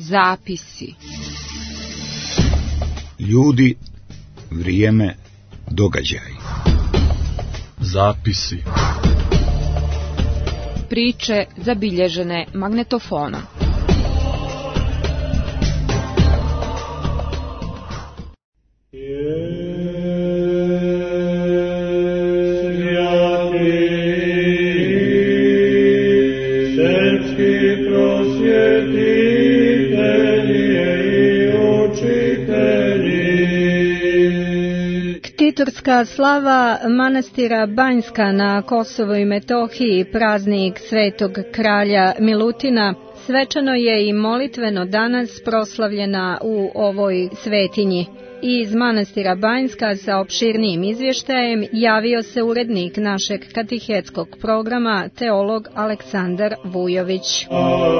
Zapisi. Ljudi, vrijeme, događaj. Zapisi. Priče zabilježene magnetofonom. Ktitorska slava manastira Banjska na Kosovu i Metohiji, praznik svetog kralja Milutina, svečano je i molitveno danas proslavljena u ovoj svetinji. Iz manastira Banjska sa opširnijim izvještajem javio se urednik našeg katehetskog programa, teolog Aleksandar Vujović.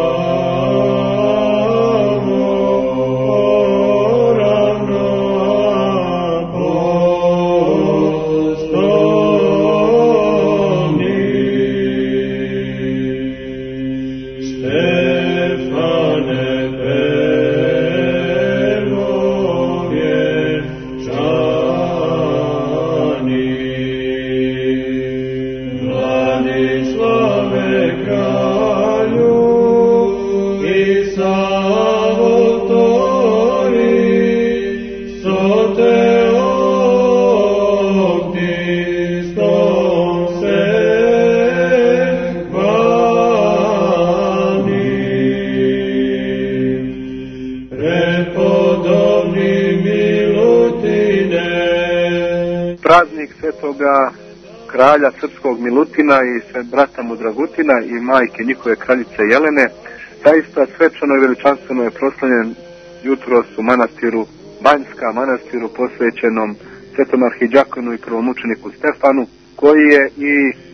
Praznik svetoga kralja srpskog Milutina i sve brata mu Dragutina i majke njihove kraljice Jelene, zaista svečano i veličanstveno je proslavljen jutros u manastiru Banjska, manastiru posvećenom svetom arhidjakonu i prvomučeniku Stefanu, koji je i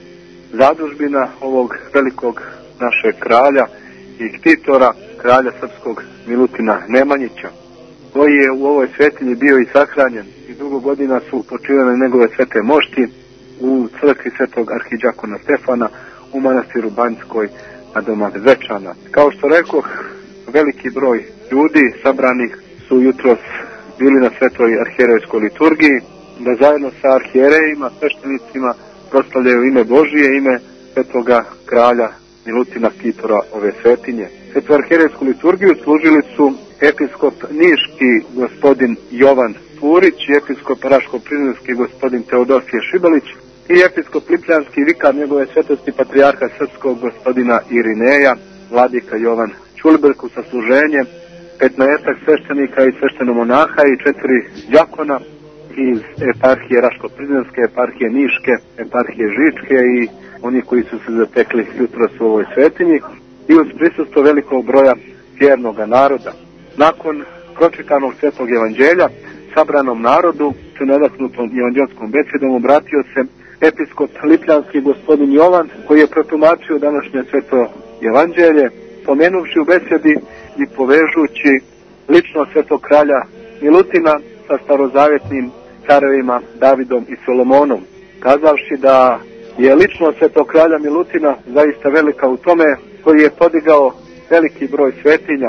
zadužbina ovog velikog našeg kralja i ktitora, kralja srpskog Milutina Nemanjića, koji je u ovoj svetinji bio i sahranjen i dugo godina su počivene njegove svete mošti u crkvi svetog arhidjakona Stefana u manastiru Banjskoj na domade Zvečana. Kao što rekoh, veliki broj ljudi sabranih su jutros bili na svetoj arhijerejskoj liturgiji, da zajedno sa arhijerejima, sveštenicima proslavljaju ime Božije, ime svetoga kralja Milutina, ktitora ove svetinje. Svetu arhijerejsku liturgiju služili su episkop niški gospodin Jovan Furić i episkop raško-prizrenski gospodin Teodosije Šibalić i episkop lipljanski vikar njegove svetosti patrijarha srpskog gospodina Irineja, vladika Jovan Ćulibrk, sa služenje 15 sveštenika i sveštenomonaha i 4 đakona iz eparhije raško-prizrenske, eparhije niške, eparhije žičke i oni koji su se zatekli jutros u ovoj svetinji i uz prisustvo velikog broja vjernog naroda. Nakon pročitanog svetog evanđelja, sabranom narodu, su nadahnutom evanđelskom besedom obratio se episkop lipljanski gospodin Jovan, koji je protumačio današnje sveto evanđelje, pomenuvši u besedi i povežući lično svetog kralja Milutina sa starozavjetnim carevima Davidom i Solomonom, kazavši da je lično svetog kralja Milutina zaista velika u tome koji je podigao veliki broj svetinja,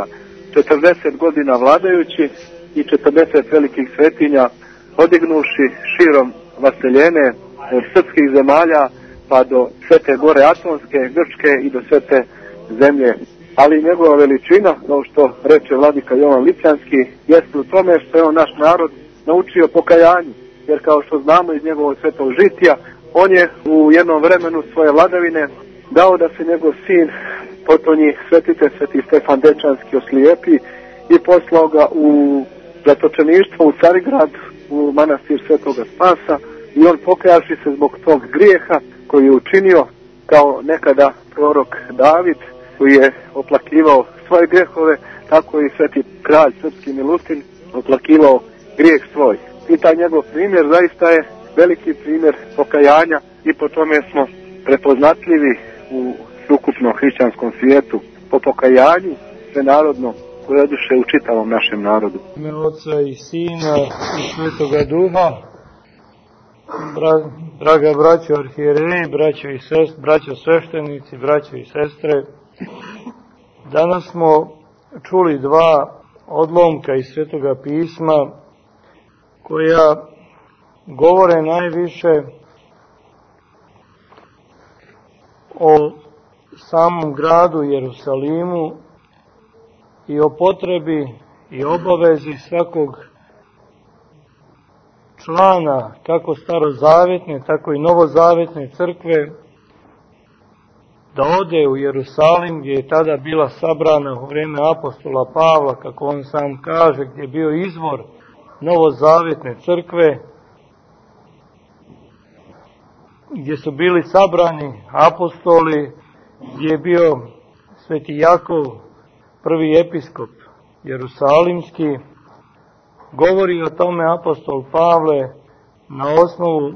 40 godina vladajući i 40 velikih svetinja podignuši širom vaseljene od srpskih zemalja pa do Svete gore Atonske, Grčke i do Svete zemlje. Ali njegova veličina, kao što reče vladika Jovan Lipljanski, jeste u tome što je on naš narod naučio pokajanju, jer kao što znamo iz njegovog svetog žitija, on je u jednom vremenu svoje vladavine dao da se njegov sin potonji svetite sveti Stefan Dečanski oslijepi i poslao ga u zatočeništvo u Carigrad, u manastir Svetoga Spasa, i on pokajavši se zbog tog grijeha koji je učinio kao nekada prorok David, koji je oplakivao svoje grehove, tako i sveti kralj srpski Milutin oplakivao grijeh svoj. I taj njegov primjer zaista je veliki primjer pokajanja i po tome smo prepoznatljivi u ukupnom hrišćanskom svijetu, po pokajanju svenarodno koje oduše u čitavom našem narodu. Ime Oca i Sina i Svetoga Duha. Draga braćo arhijereji, braćo sveštenici, braćo i sestre, danas smo čuli dva odlomka iz Svetoga pisma koja govore najviše o samom gradu Jerusalimu i o potrebi i obavezi svakog člana kako starozavetne, tako i novozavetne crkve da ode u Jerusalim, gdje je tada bila sabrana u vrijeme apostola Pavla, kako on sam kaže, gdje je bio izvor novozavetne crkve, gdje su bili sabrani apostoli, gdje je bio Sveti Jakov, prvi episkop jerusalimski. Govori o tome apostol Pavle na osnovu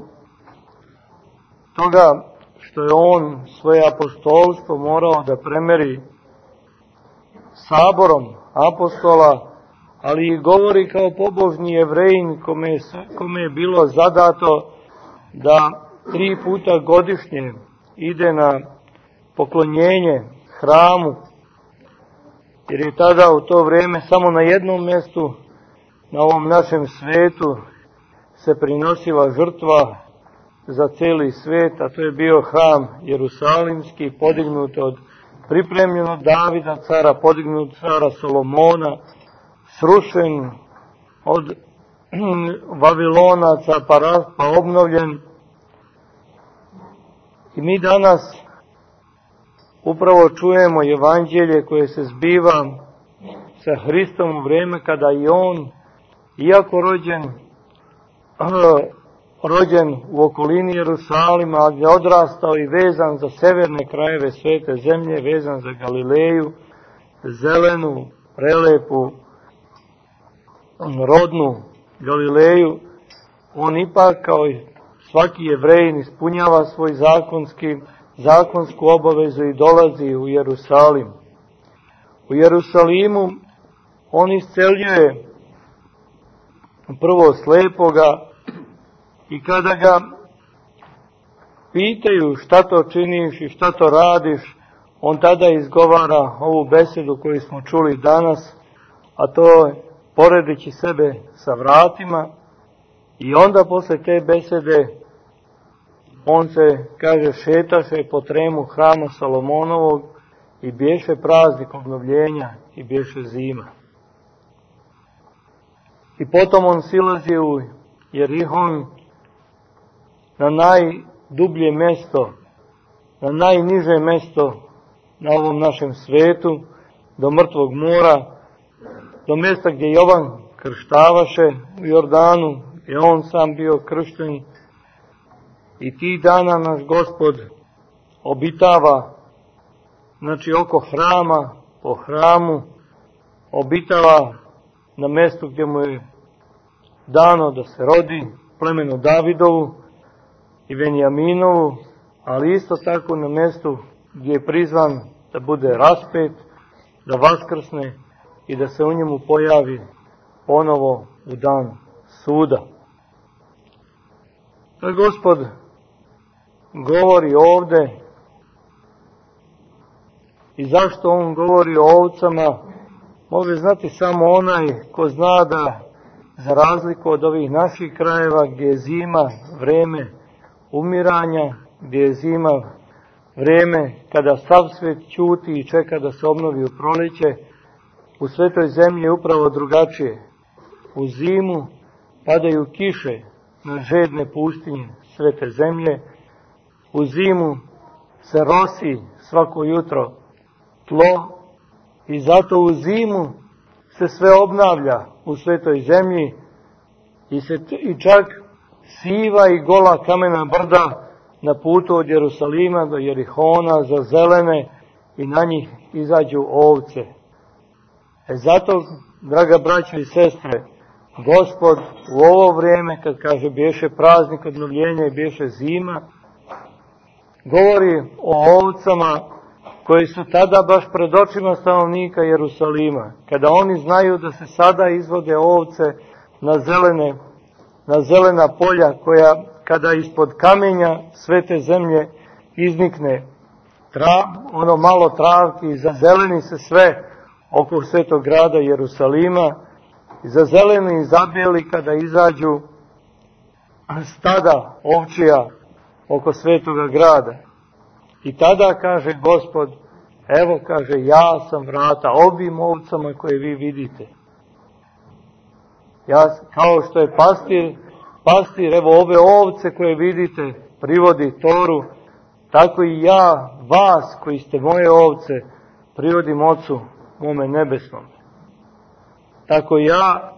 toga što je on svoje apostolstvo morao da premeri saborom apostola, ali i govori kao pobožni Jevrejin kome je bilo zadato da 3 puta godišnje ide na poklonjenje hramu, jer je tada u to vrijeme samo na jednom mjestu na ovom našem svetu se prinosila žrtva za cijeli svijet, a to je bio hram Jerusalimski, podignut pripremljen od Davida cara, podignut cara Solomona, srušen od Vavilonaca pa obnovljen. I mi danas upravo čujemo evanđelje koje se zbiva sa Hristom u vrijeme kada i on, iako rođen u okolini Jerusalima, ali je odrastao i vezan za severne krajeve svete zemlje, vezan za Galileju, zelenu, prelepu, rodnu Galileju, on ipak kao i svaki Jevrejin ispunjava svoj zakonsku obavezu i dolazi u Jerusalim. U Jerusalimu on isceljuje prvo slepoga i kada ga pitaju šta to činiš i šta to radiš, on tada izgovara ovu besedu koju smo čuli danas, a to je poredeći sebe sa vratima. I onda posle te besede on se, kaže, šetaše po tremu hrama Salomonovog i bješe praznik obnovljenja i bješe zima. I potom on silazi u Jerihon na najdublje mesto, na najniže mesto na ovom našem svetu, do mrtvog mora, do mjesta gdje Jovan krštavaše u Jordanu, gdje on sam bio kršten. I ti dana naš Gospod obitava, znači oko hrama, po hramu, obitava na mjestu gdje mu je dano da se rodi, plemenu Davidovu i Venjaminovu, ali isto tako na mjestu gdje je prizvan da bude raspet, da vaskrsne i da se u njemu pojavi ponovo u dan suda. Da Gospod govori ovdje i zašto on govori o ovcama, može znati samo onaj ko zna da, za razliku od ovih naših krajeva gdje je zima vrijeme umiranja, gdje je zima vrijeme kada sav svijet ćuti i čeka da se obnovi u proljeće, u svetoj zemlji je upravo drugačije. U zimu padaju kiše na žedne pustinje svete zemlje, u zimu se rosi svako jutro tlo i zato u zimu se sve obnavlja u svetoj zemlji i čak siva i gola kamena brda na putu od Jerusalima do Jerihona zazelene i na njih izađu ovce. Zato, draga braćo i sestre, Gospod u ovo vrijeme, kad kaže bješe praznik obnovljenja i bješe zima, govori o ovcama koji su tada baš pred očima stanovnika Jerusalima, kada oni znaju da se sada izvode ovce na zelena polja koja kada ispod kamenja svete zemlje iznikne ono malo travki, zazeleni se sve, oko svetog grada Jerusalima, zazeleni i zabijeli kada izađu stada ovčija oko svetoga grada. I tada kaže Gospod, evo kaže, ja sam vrata ovim ovcama koje vi vidite. Ja, kao što je pastir, evo ove ovce koje vidite, privodi Toru, tako i ja, vas koji ste moje ovce, privodim Ocu mome nebesnom. Tako ja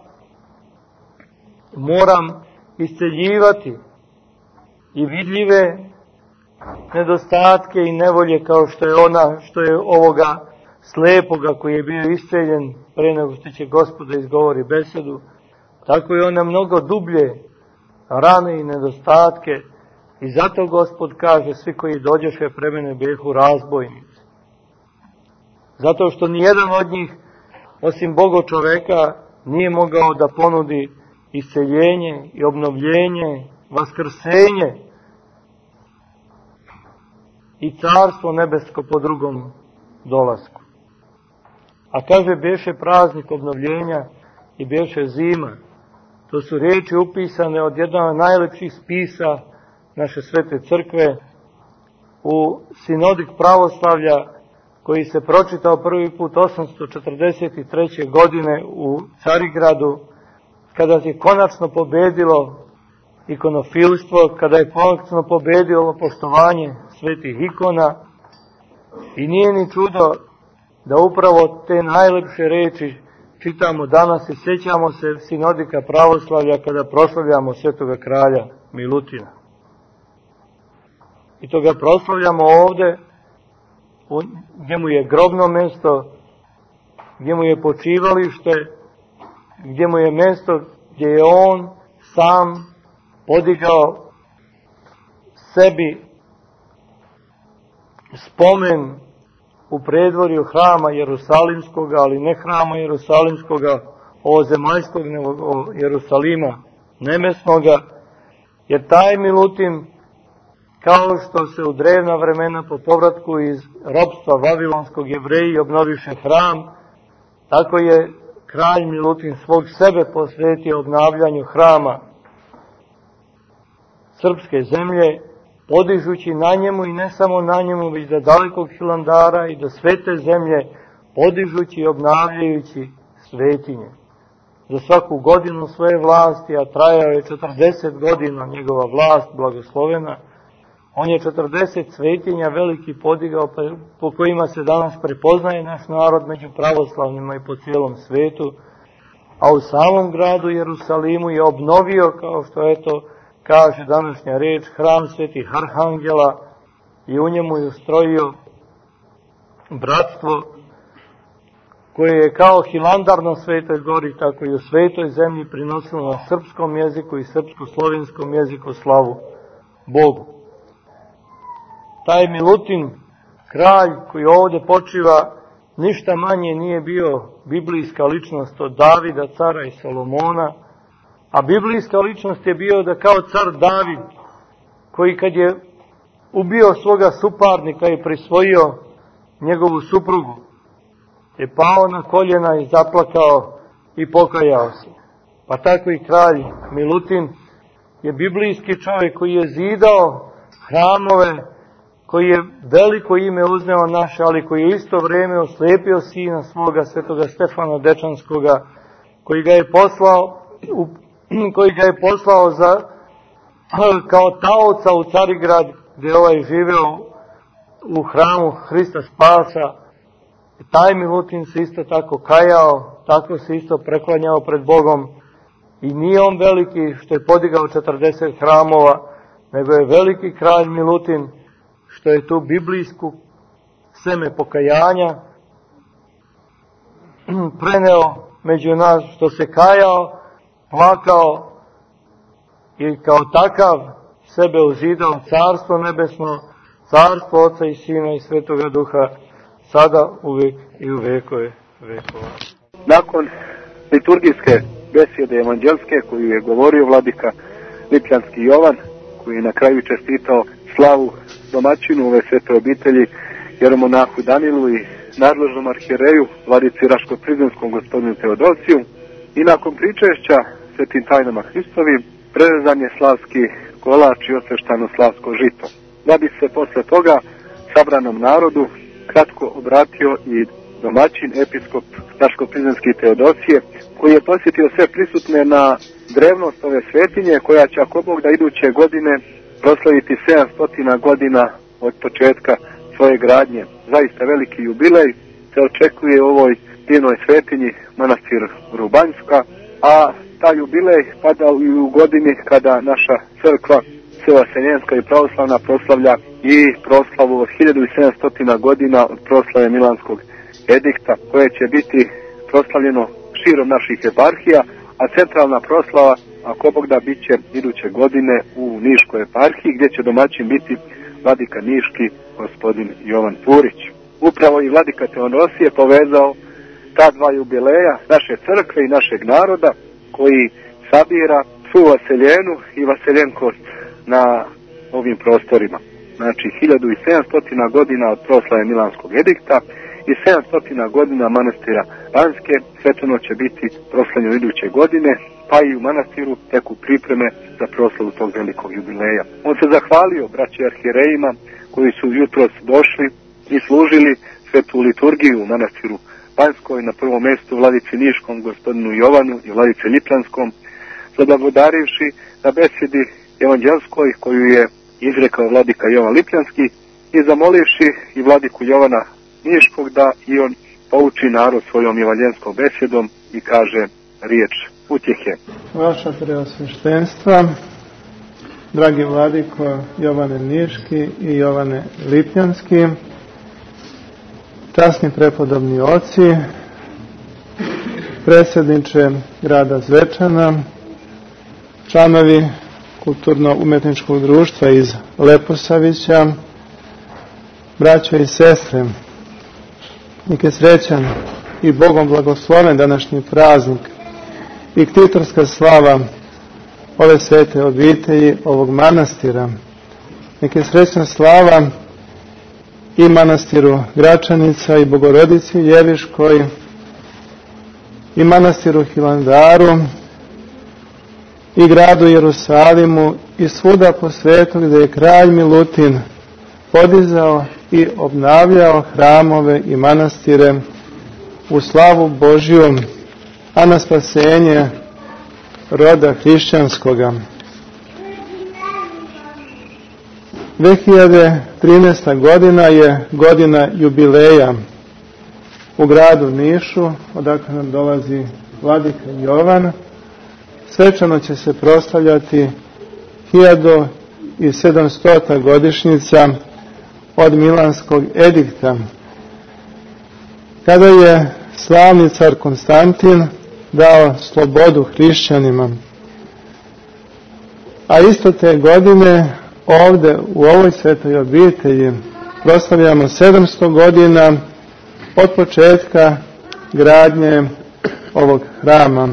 moram isceljivati i vidljive nedostatke i nevolje kao što je ovoga slepoga koji je bio isceljen pre nego što će Gospoda izgovori besedu. Tako je ona mnogo dublje rane i nedostatke i zato Gospod kaže, svi koji dođeše pre mene bijehu razbojnici. Zato što nijedan od njih, osim Bogo čoveka, nije mogao da ponudi isceljenje i obnovljenje, vaskrsenje i carstvo nebesko po drugom dolasku. A kaže, bješe praznik obnovljenja i bješe zima. To su riječi upisane od jednog od najlepših spisa naše svete crkve u Sinodik pravoslavlja koji se pročitao prvi put 843. godine u Carigradu, kada je konačno pobedilo ikonofilstvo, kada je konačno pobedilo poštovanje svetih ikona. I nije ni čudo da upravo te najlepše reči čitamo danas i sjećamo se Sinodika pravoslavlja kada proslavljamo svetoga kralja Milutina. I to ga proslavljamo ovde, gdje mu je grobno mjesto, gdje mu je počivalište, gdje mu je mjesto gdje je on sam podigao sebi spomen u predvorju hrama Jerusalimskoga, ali ne hrama Jerusalimskoga, ovozemaljskog, nego Jerusalima nebesnoga, jer taj Milutin, kao što se u drevna vremena po povratku iz ropstva vavilonskog Jevreji obnoviše hram, tako je kralj Milutin svog sebe posvetio obnavljanju hrama srpske zemlje, podižući na njemu i ne samo na njemu, već do dalekog Hilandara i do svete zemlje, podižući i obnavljajući svetinje. Za svaku godinu svoje vlasti, a trajao je 40 godina njegova vlast blagoslovena, on je 40 svetinja veliki podigao po kojima se danas prepoznaje naš narod među pravoslavnima i po cijelom svetu, a u samom gradu Jerusalimu je obnovio, kao što eto kaže današnja reč, hram svetih arhangela i u njemu je ustrojio bratstvo koje je kao Hilandar na Svetoj gori, tako i u Svetoj zemlji prinosilo na srpskom jeziku i srpsko-slovenskom jeziku slavu Bogu. Taj Milutin, kralj koji ovdje počiva, ništa manje nije bio biblijska ličnost od Davida, cara i Solomona, a biblijska ličnost je bio da kao car David, koji kad je ubio svoga suparnika i prisvojio njegovu suprugu, je pao na koljena i zaplakao i pokajao se. Pa tako i kralj Milutin je biblijski čovjek koji je zidao hramove, koji je veliko ime uzneo naše, ali koji je isto vrijeme oslijepio sina svoga, svetoga Stefana Dečanskoga, koji ga je poslao kao taoca u Carigrad, gdje je živeo u hramu Hrista Spasa. Taj Milutin se isto tako kajao, tako se isto preklanjao pred Bogom. I nije on veliki što je podigao 40 hramova, nego je veliki kralj Milutin što je tu biblijsku seme pokajanja preneo među nas, što se kajao, plakao i kao takav sebe uzidao carstvo nebesno, carstvo Oca i Sina i Svetoga Duha, sada, uvijek i u vekove vekova. Nakon liturgijske besjede evanđelske koju je govorio vladika Lipljanski Jovan, koji je na kraju čestitao slavu domaćinu ove svete obitelji jeromonahu Danilu i nadležnom arhijereju, vladici Raško-Prizrenskom gospodinu Teodosiju, i nakon pričešća svetim tajnama Hristovim prerezan je slavski kolač i osveštano slavsko žito. Da bi se posle toga sabranom narodu kratko obratio i domaćin episkop Raško-Prizrenski Teodosije, koji je posjetio sve prisutne na drevnost ove svetinje, koja će, ako Bog da, iduće godine proslaviti 700 godina od početka svoje gradnje. Zaista veliki jubilej se očekuje u ovoj divnoj svetinji manastir Rubanjska, a taj jubilej pada i u godini kada naša crkva Sveoseljenska i pravoslavna proslavlja i proslavu od 1700 godina od proslave Milanskog edikta, koje će biti proslavljeno širom naših eparhija, a centralna proslava, ako Bog da, bit će iduće godine u Niškoj eparhiji, gdje će domaćin biti vladika Niški gospodin Jovan Purić. Upravo i vladika Teodosije povezao ta dva jubileja naše crkve i našeg naroda, koji sabira svu vaseljenu i vaseljenkost na ovim prostorima. Znači 1700 godina od proslave Milanskog edikta i 700 godina manastira Banjske svečano će biti proslavljeno iduće godine, pa i u manastiru teku pripreme za proslavu tog velikog jubileja. On se zahvalio braći arhijerejima koji su jutros došli i služili svetu liturgiju u manastiru Banjskoj, na prvom mjestu vladici Niškom gospodinu Jovanu i vladici Lipljanskom, zablagodarivši na besedi evanđelskoj koju je izrekao vladika Jovan Lipljanski i zamolivši i vladiku Jovana Niškog da i on pouči narod svojom evanđelskom besedom i kaže riječ utjehe. Vaša preosveštenstva, dragi vladiko Jovane Niški i Jovane Lipljanski, časni prepodobni oci, predsjedniče grada Zvečana, članovi kulturno-umetničkog društva iz Leposavića, braćo i sestre, nek je srećan i Bogom blagosloven današnji praznik i ktitorska slava ove svete obitelji, ovog manastira. Nek je srećna slava i manastiru Gračanica i Bogorodici Ljeviškoj i manastiru Hilandaru i gradu Jerusalimu i svuda po svetu gdje je kralj Milutin podizao i obnavljao hramove i manastire u slavu Božju, a na spasenje roda hrišćanskoga. 2013. godina je godina jubileja u gradu Nišu, odakle nam dolazi vladika Jovan. Svečano će se proslavljati 1700. godišnjica od Milanskog edikta, kada je slavni car Konstantin dao slobodu hrišćanima. A isto te godine ovdje u ovoj svetoj obitelji proslavljamo 700 godina od početka gradnje ovog hrama.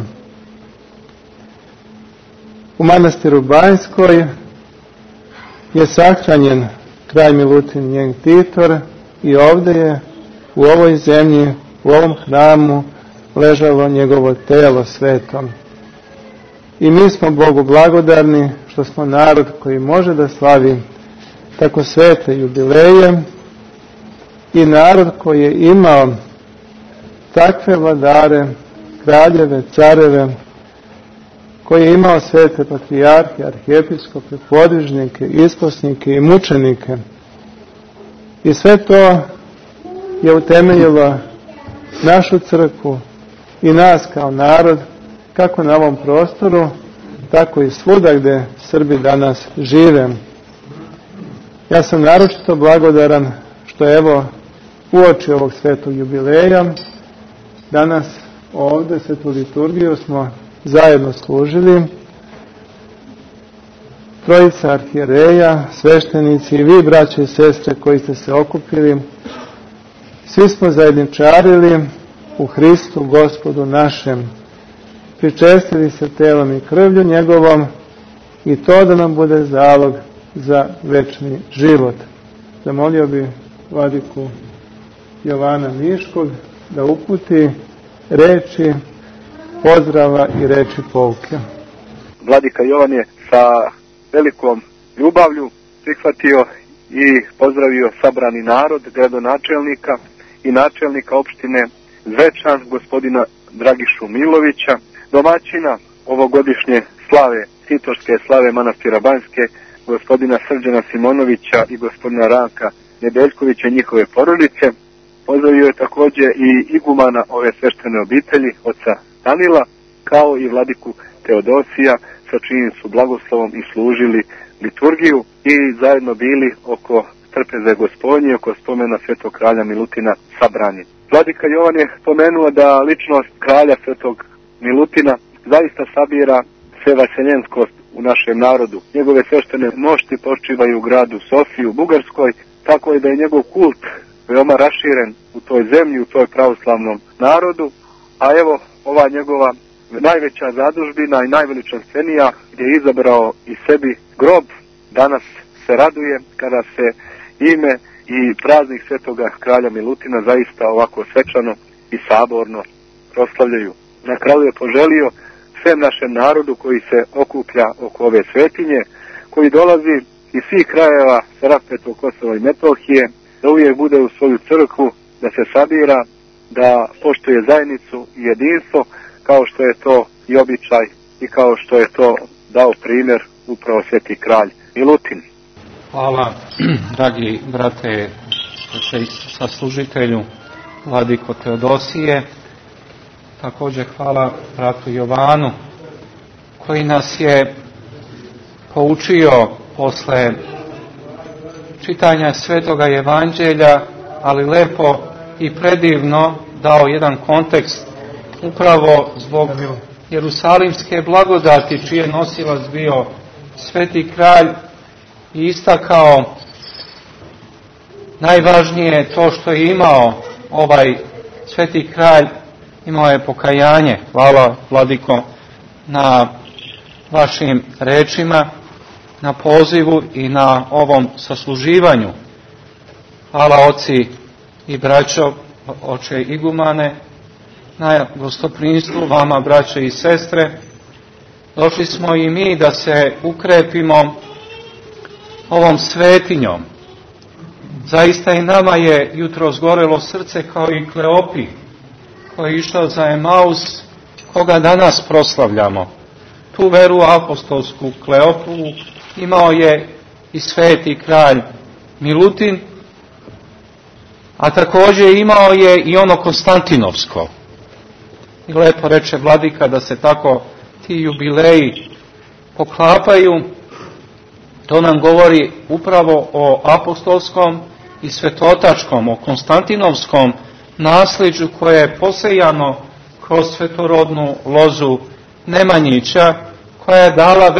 U manastiru Banjskoj je sahranjen kralj Milutin, njen ktitor, i ovdje je u ovoj zemlji, u ovom hramu ležalo njegovo telo sveto. I mi smo Bogu blagodarni što smo narod koji može da slavi tako svete jubileje i narod koji je imao takve vladare, kraljeve, careve, koji je imao svete patrijarhe, arhijepiskope, podvižnike, isposnike i mučenike. I sve to je utemeljilo našu crkvu i nas kao narod, kako na ovom prostoru, tako i svuda gdje Srbi danas žive. Ja sam naročito blagodaran što evo uoči ovog svetog jubileja danas ovdje svetu liturgiju smo zajedno služili. Trojica arhijereja, sveštenici i vi, braće i sestre koji ste se okupili, svi smo zajedničarili u Hristu Gospodu našem, pričestili se telom i krvlju njegovom i to da nam bude zalog za večni život. Zamolio bi vladiku Jovana Miškog da uputi reči pozdrava i reči pouke. Vladika Jovan je sa velikom ljubavlju prihvatio i pozdravio sabrani narod, gradonačelnika i načelnika opštine Zvečan, gospodina Dragišu Milovića, domaćina ovogodišnje slave, Titoške slave manastira Banjske, gospodina Srđana Simonovića i gospodina Ranka Nedeljkovića i njihove porodice. Pozdravio je također i igumana ove sveštene obitelji, oca Danila, kao i vladiku Teodosija, sa čijim su blagoslovom i služili liturgiju i zajedno bili oko trpeze Gospodnje, oko spomena svetog kralja Milutina sabrani. Vladika Jovan je spomenuo da ličnost kralja svetog Milutina zaista sabira svevaseljenskost u našem narodu. Njegove sveštene mošti počivaju u gradu Sofiji u Bugarskoj, tako je da je njegov kult veoma raširen u toj zemlji, u toj pravoslavnom narodu, a evo ova njegova najveća zadužbina i najveličanstvenija gdje je izabrao i sebi grob, danas se raduje kada se ime i praznik svetoga kralja Milutina zaista ovako svečano i saborno proslavljaju. Na kraju je poželio svem našem narodu koji se okuplja oko ove svetinje, koji dolazi iz svih krajeva sa raspetog Kosova i Metohije, da uvijek bude u svoju crkvu, da se sabira, da poštuje zajednicu i jedinstvo, kao što je to i običaj i kao što je to dao primjer upravo sveti kralj Milutin. Hvala, dragi brate saslužitelju, vladiko Teodosije. Također hvala bratu Jovanu, koji nas je poučio posle čitanja svetoga evanđelja, ali lepo i predivno dao jedan kontekst upravo zbog Jerusalimske blagodati, čiji je nosilac bio sveti kralj, i istakao najvažnije to što je imao ovaj sveti kralj, imao je pokajanje. Hvala, vladiko, na vašim rečima, na pozivu i na ovom sasluživanju. Hvala oci i braćo, oče igumane, na gostoprinstvu, vama braće i sestre. Došli smo i mi da se ukrepimo ovom svetinjom. Zaista i nama je jutro zgorelo srce kao i Kleopi, koji je išao za Emaus, koga danas proslavljamo. Tu veru apostolsku Kleopu imao je i sveti kralj Milutin, a također imao je i ono Konstantinovsko. I lepo reče vladika da se tako ti jubileji poklapaju. To nam govori upravo o apostolskom i svetotačkom, o konstantinovskom nasljeđu koje je posejano kroz svetorodnu lozu Nemanjića, koja je dala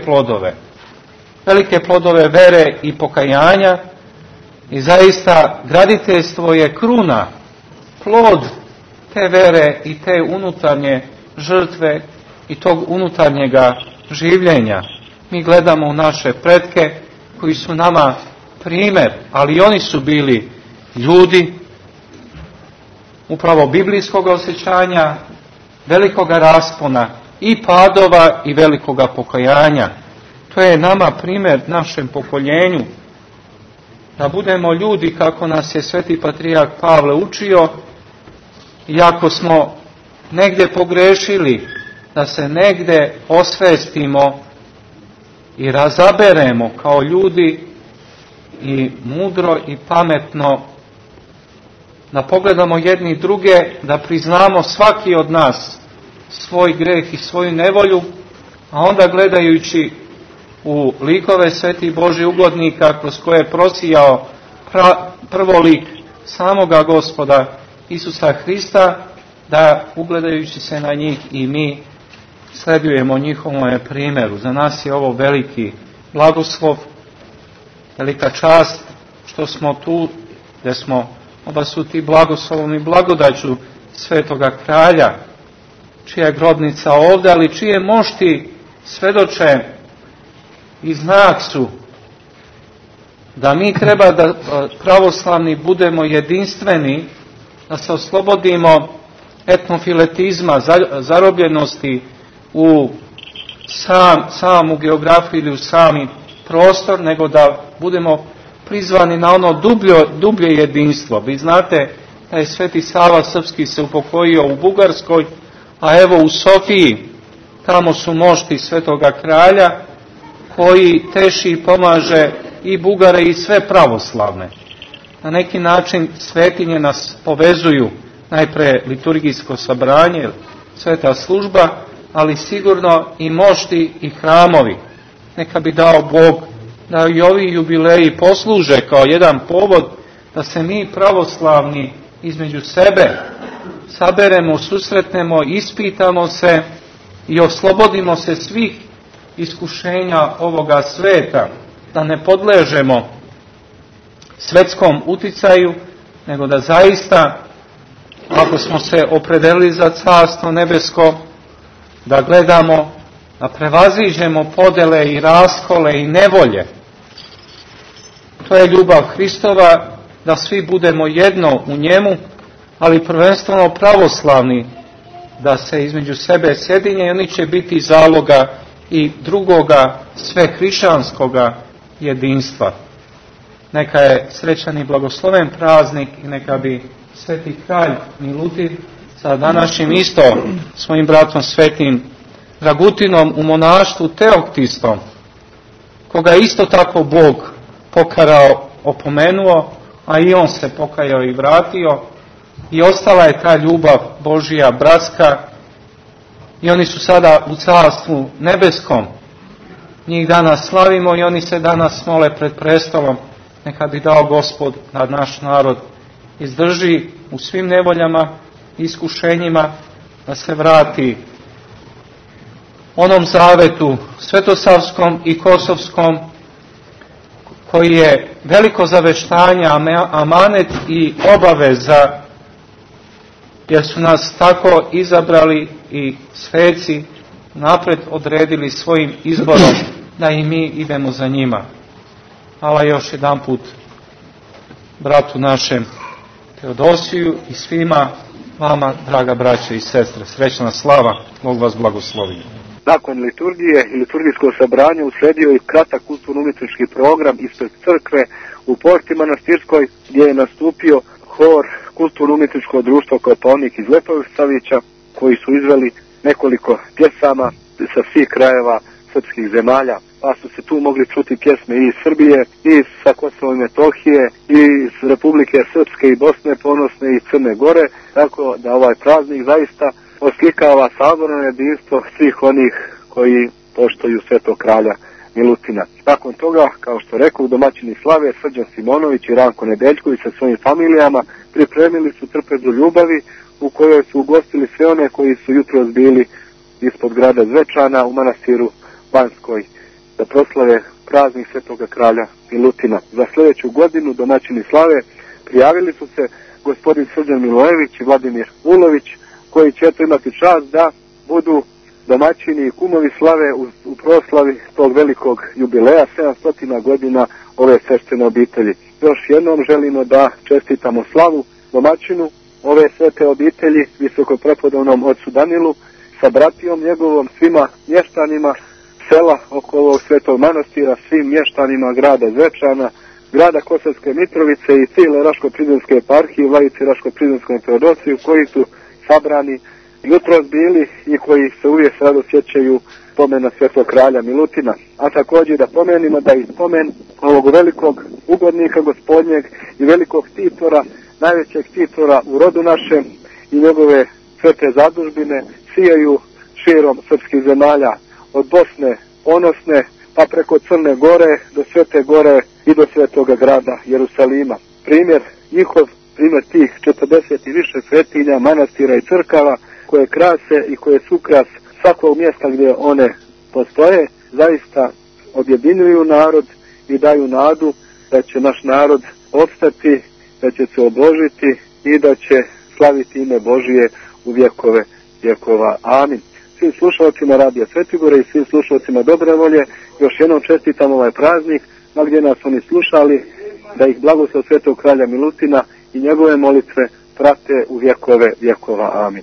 velike plodove vere i pokajanja, i zaista graditeljstvo je kruna, plod te vere i te unutarnje žrtve i tog unutarnjega življenja. Mi gledamo u naše pretke koji su nama primjer, ali oni su bili ljudi upravo biblijskog osjećanja, velikoga raspona i padova i velikoga pokajanja. To je nama primjer našem pokoljenju, da budemo ljudi kako nas je sveti patrijarh Pavle učio, i ako smo negdje pogrešili, da se negdje osvestimo i razaberemo kao ljudi i mudro i pametno da pogledamo jedni druge, da priznamo svaki od nas svoj greh i svoju nevolju, a onda gledajući u likove svetih Božih ugodnika kroz koje je prosijao prvo lik samoga Gospoda Isusa Hrista, da ugledajući se na njih i mi sledujemo njihovom primjeru. Za nas je ovo veliki blagoslov, velika čast što smo tu, gdje smo obasuti blagoslovom i blagodaću svetoga kralja, čija je grobnica ovdje, ali čije mošti svedoče i znak su da mi treba da pravoslavni budemo jedinstveni, da se oslobodimo etnofiletizma, zarobljenosti u samu geografiju ili u sami prostor, nego da budemo prizvani na ono dublje jedinstvo. Vi znate da je Sveti Sava Srpski se upokojio u Bugarskoj, a evo u Sofiji, tamo su mošti Svetoga Kralja, koji teši i pomaže i Bugare i sve pravoslavne. Na neki način svetinje nas povezuju, najpre liturgijsko sabranje, sveta služba, ali sigurno i mošti i hramovi. Neka bi dao Bog da i ovi jubileji posluže kao jedan povod da se mi pravoslavni između sebe saberemo, susretnemo, ispitamo se i oslobodimo se svih iskušenja ovoga sveta, da ne podležemo svetskom uticaju, nego da zaista, ako smo se opredelili za Carstvo nebesko, da gledamo, da prevaziđemo podele i raskole i nevolje. To je ljubav Hristova, da svi budemo jedno u njemu, ali prvenstveno pravoslavni, da se između sebe sjedinje i oni će biti zaloga i drugoga svehrišćanskoga jedinstva. Neka je srećan i blagosloven praznik i neka bi Sveti kralj Milutin sa današnjim isto svojim bratom Svetim Dragutinom u monaštvu Teoktistom, koga isto tako Bog pokarao, opomenuo, a i on se pokajao i vratio, i ostala je ta ljubav Božja bratska, i oni su sada u Carstvu nebeskom. Njih danas slavimo i oni se danas mole pred prestolom. Neka bi dao Gospod da naš narod izdrži u svim nevoljama i iskušenjima, da se vrati onom zavetu svetosavskom i kosovskom, koji je veliko zaveštanje, amanet i obaveza, jer su nas tako izabrali i sveci napred odredili svojim izborom da i mi idemo za njima. Hvala još jedan put bratu našem Teodosiju i svima vama, draga braće i sestre. Srećna slava, Bog vas blagoslovi. Nakon liturgije i liturgijskog sabranja usledio i kratak kulturno-umjetnički program ispred crkve u Porti Manastirskoj, gdje je nastupio hor kulturno-umjetničkog društva Kopaonik iz Leposavića, koji su izveli nekoliko pjesama sa svih krajeva srpskih zemalja, pa su se tu mogli čuti pjesme i iz Srbije, i sa Kosova i Metohije, i iz Republike Srpske i Bosne ponosne i Crne Gore, tako da ovaj praznik zaista oslikava saborno jedinstvo svih onih koji poštuju Svetog kralja Milutina. Nakon toga, kao što rekao, domaćini slave Srđan Simonović i Ranko Nedeljković sa svojim familijama pripremili su trpezu ljubavi, u kojoj su ugostili sve one koji su jutros bili ispod grada Zvečana u manastiru Banskoj da proslave praznik Svetoga kralja Milutina. Za sljedeću godinu domaćini slave prijavili su se gospodin Srđan Milojević i Vladimir Ulović, koji će imati čast da budu domaćini i kumovi slave u proslavi tog velikog jubileja 700 godina ove sveštene obitelji. Još jednom želimo da čestitamo slavu domaćinu ove svete obitelji, visokoprepodobnom ocu Danilu, sa bratijom njegovom, svima mještanima sela oko ovog svetog manastira, svim mještanima grada Zvečana, grada Kosovske Mitrovice i cijele Raško-Prizrenske eparhije, vladici Raško-Prizrenskom Teodosiju, koji su sabrani jutros bili i koji se uvijek rado sjećaju spomena Svetog kralja Milutina. A također da pomenimo da i spomen ovog velikog ugodnika gospodnjeg i velikog titora, najvećeg titora u rodu našem, i njegove svete zadužbine sijaju širom srpskih zemalja, od Bosne ponosne pa preko Crne Gore do Svete Gore i do svetoga grada Jerusalima. Primjer primjer tih 40 i više svetinja, manastira i crkava koje krase i koje su ukras svakog mjesta gdje one postoje, zaista objedinjuju narod i daju nadu da će naš narod opstati, da će se obložiti i da će slaviti ime Božije u vjekove vjekova. Amin. Svim slušalcima Radija Svetigore i svim slušalcima dobre volje još jednom čestitam ovaj praznik ma gdje nas oni slušali, da ih blagoslov svetog kralja Milutina i njegove molitve prate u vjekove vjekova. Amin.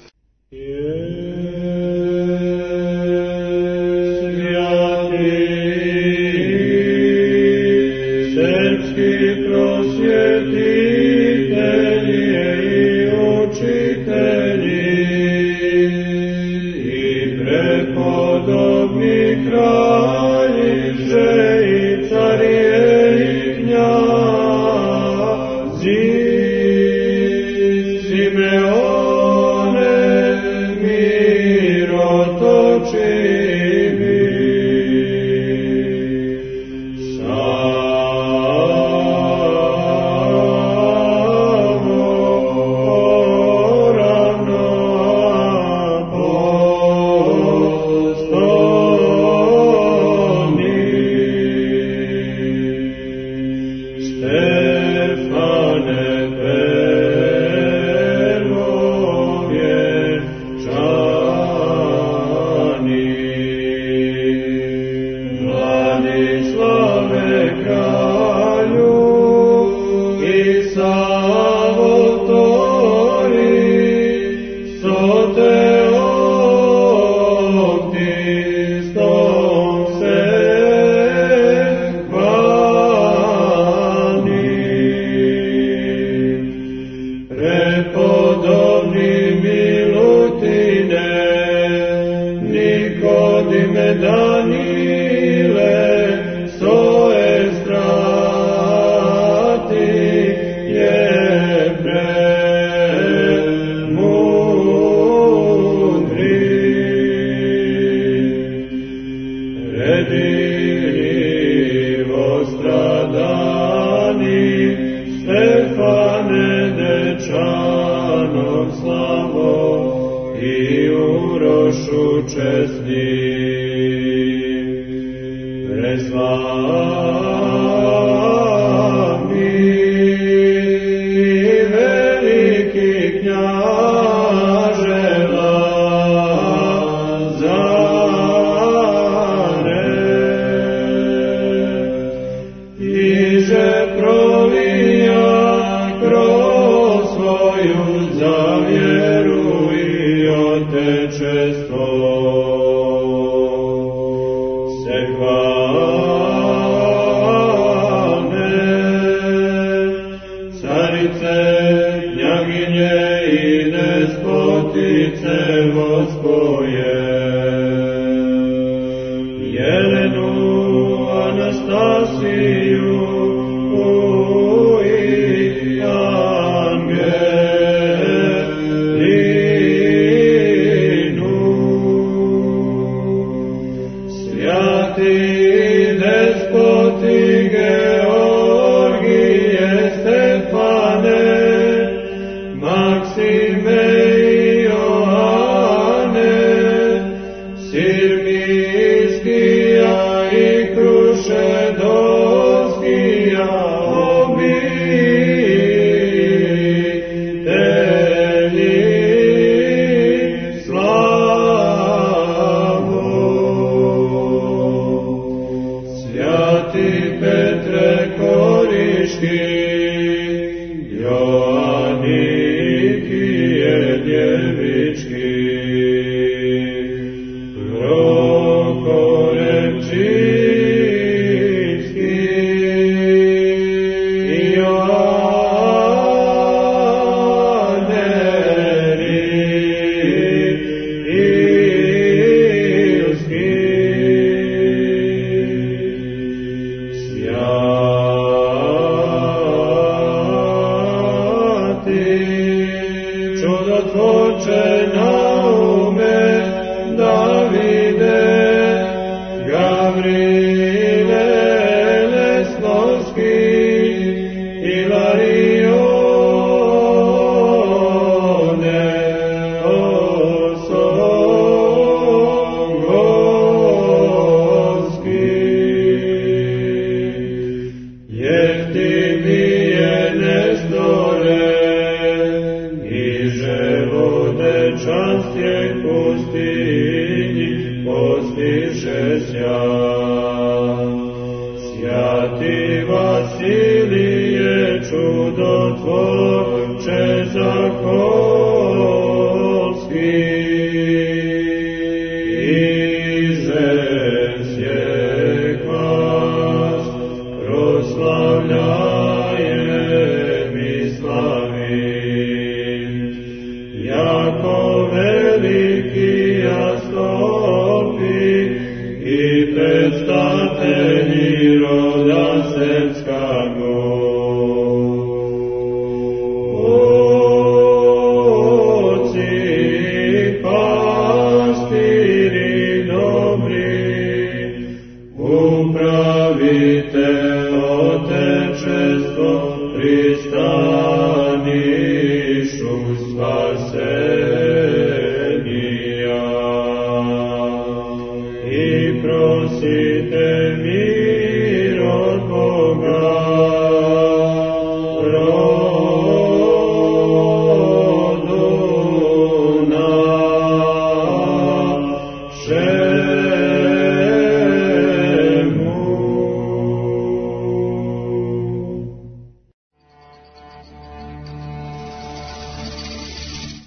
Святый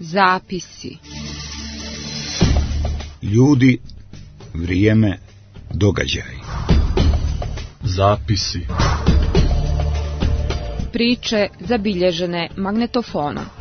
Zapisi. Ljudi, vrijeme, događaj. Zapisi. Priče zabilježene magnetofonom.